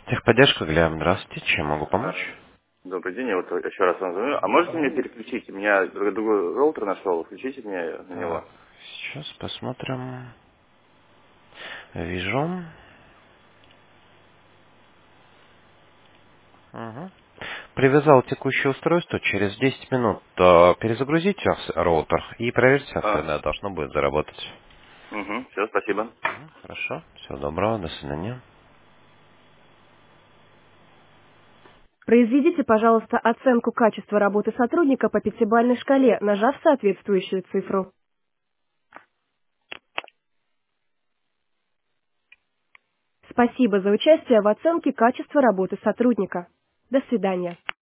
Техподдержка, Глеб, здравствуйте. Чем могу помочь? А, Добрый день, я вот еще раз вам звоню. А можете мне переключить? У меня другой роутер нашел, включите мне на Так, него. сейчас посмотрим. Вижу. Мгм. Привязал текущее устройство. Через 10 минут перезагрузите роутер и проверьте, А, соответственно, должно будет заработать. угу, все, спасибо. Хорошо. Всего доброго. До свидания. Произведите, пожалуйста, оценку качества работы сотрудника по пятибалльной шкале, нажав соответствующую цифру. Спасибо за участие в оценке качества работы сотрудника. До свидания.